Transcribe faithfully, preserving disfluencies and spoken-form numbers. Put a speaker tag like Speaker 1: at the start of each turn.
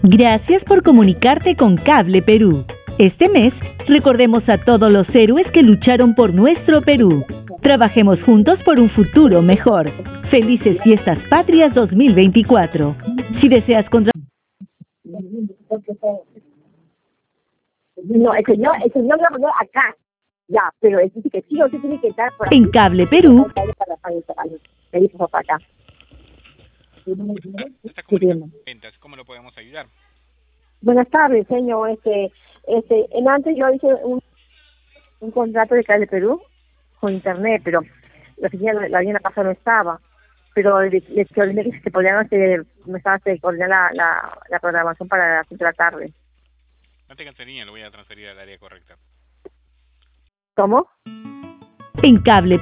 Speaker 1: Gracias por comunicarte con Cable Perú. Este mes, recordemos a todos los héroes que lucharon por nuestro Perú. Trabajemos juntos por un futuro mejor. Felices Fiestas Patrias dos mil veinticuatro. Si deseas contra...
Speaker 2: No, el señor, el señor lo mandó acá. Ya, pero es decir que sí o sí tiene que estar por aquí.
Speaker 1: En Cable Perú.
Speaker 2: Me dijo papá acá.
Speaker 3: Esta comunicación de ventas, ¿cómo lo podemos ayudar?
Speaker 2: Buenas tardes, señor. Este, este, en antes yo hice un, un contrato de Cable Perú con internet, pero la oficina la mañana pasada no estaba. Pero les le coordiné que se podían hacer, me estaba haciendo coordinar la, la, la programación para las cinco de la tarde.
Speaker 3: No tenga línea, lo voy a transferir al área correcta.
Speaker 2: ¿Cómo?
Speaker 1: En Cable